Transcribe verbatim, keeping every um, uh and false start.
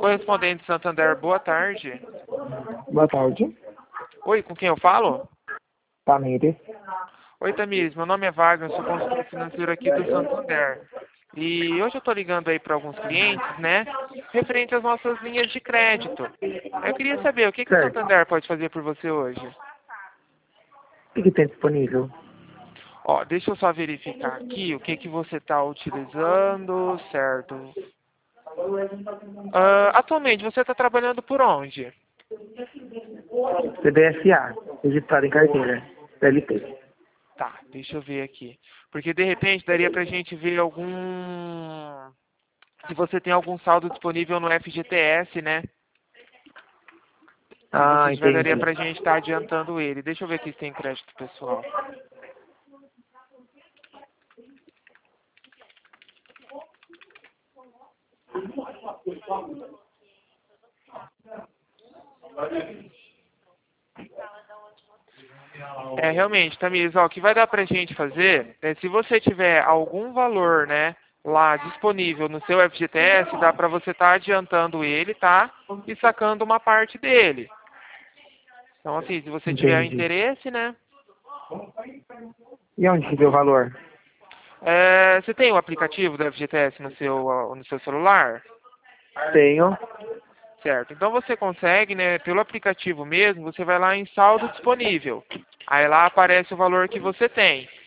Correspondente Santander, boa tarde. Boa tarde. Oi, com quem eu falo? Tamires. Oi, Tamires, meu nome é Wagner, sou consultor financeiro aqui do Santander. E hoje eu estou ligando aí para alguns clientes, né, referente às nossas linhas de crédito. Eu queria saber, o que, que o Certo. Santander pode fazer por você hoje? O que, que tem disponível? Ó, deixa eu só verificar aqui o que, que você está utilizando, certo? Ah, atualmente, você está trabalhando por onde? C D S A, registrado em carteira. C L T. Tá, deixa eu ver aqui. Porque de repente daria pra gente ver algum... Se você tem algum saldo disponível no F G T S, né? Se Ah, você tiver, daria entendi. pra gente estar adiantando ele. Deixa eu ver aqui se tem crédito pessoal. É, realmente, Tamires, ó, o que vai dar pra gente fazer é, se você tiver algum valor, né, lá disponível no seu F G T S, dá pra você estar adiantando ele, tá? E sacando uma parte dele. Então, assim, se você tiver Entendi. interesse, né? E onde se vê o valor? É, você tem o aplicativo do F G T S no seu, ah, no seu celular? Tenho. Certo. Então você consegue, né, pelo aplicativo mesmo, você vai lá em saldo disponível. Aí lá aparece o valor que você tem.